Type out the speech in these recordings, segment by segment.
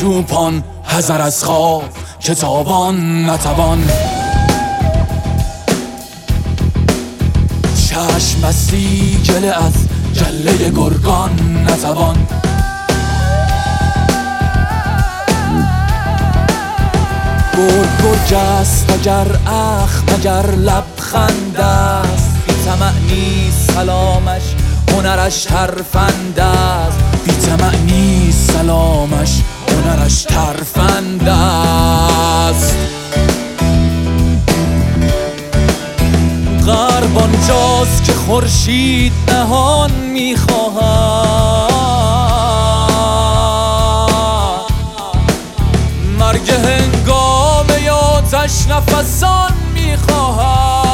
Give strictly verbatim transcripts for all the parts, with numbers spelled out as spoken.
چوپان حذر از خواب که تابان نتوان. چشم بستی گله از گله گرگان نتوان. گرگ گرگ است اگر اخم اگر لبخند است، بی طمع نیست سلامش هنرش ترفند است. بی طمع نیست سلامش هنرش ترفند است. غرب آنجاست که خورشید نهان می‌خواهد، مرگ هنگام آتش نفسان می‌خواهد.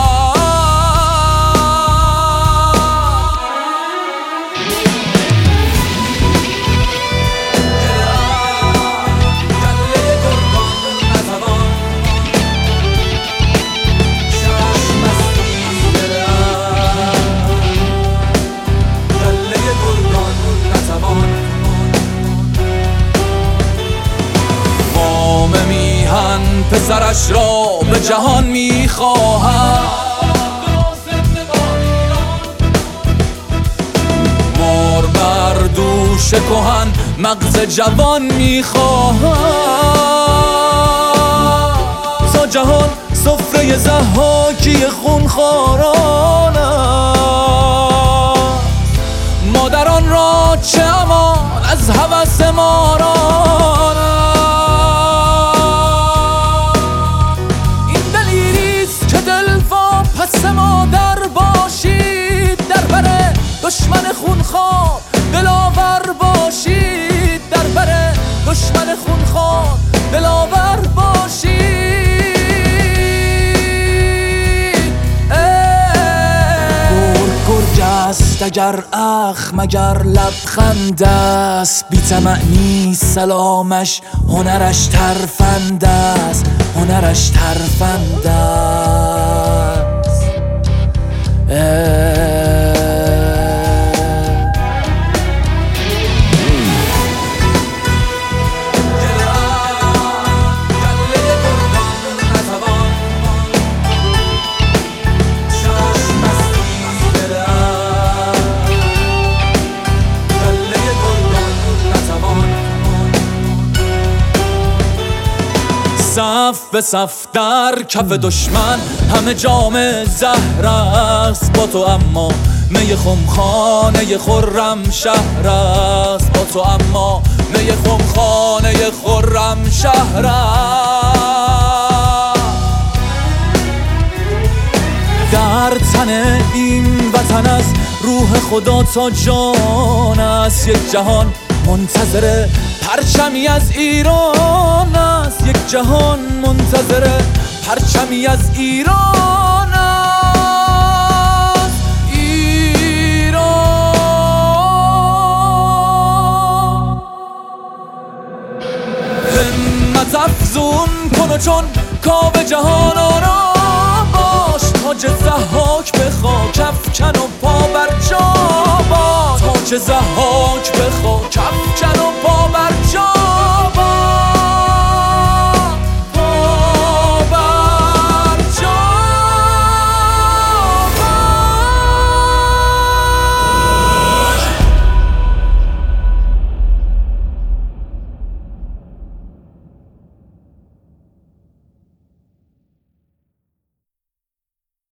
پسرش را به جهان می‌خواهد، مار بر دوش کهن مغز جوان می‌خواهد. تا جهان سفره ضحاکی خونخواران است، مادران را چه امان از هوس ماران است. پس مادر باشید در بر دشمن خونخوار، دلاور باشید در بر دشمن خونخوار، دلاور باشید. گرگ گرگ است اگر اخم اگر لبخند است، بی طمع نیست سلامش هنرش ترفند است، هنرش ترفند است. صف به صف در کف دشمن همه جام زهر است با تو، اما می خمخانه خرم شهر است با تو، اما می خمخانه خرم شهر است. در تن این وطن از روح خدا تا جان است، یک جهان منتظر پرچمی از ایران است، یک جهان منتظر پرچمی از ایران است. ایران همت افزون کن و چون کاوه جهان آرام باش، تاج ضحاک به خاک افکن و پا بر جا باش، تاج ضحاک به خاک افکن و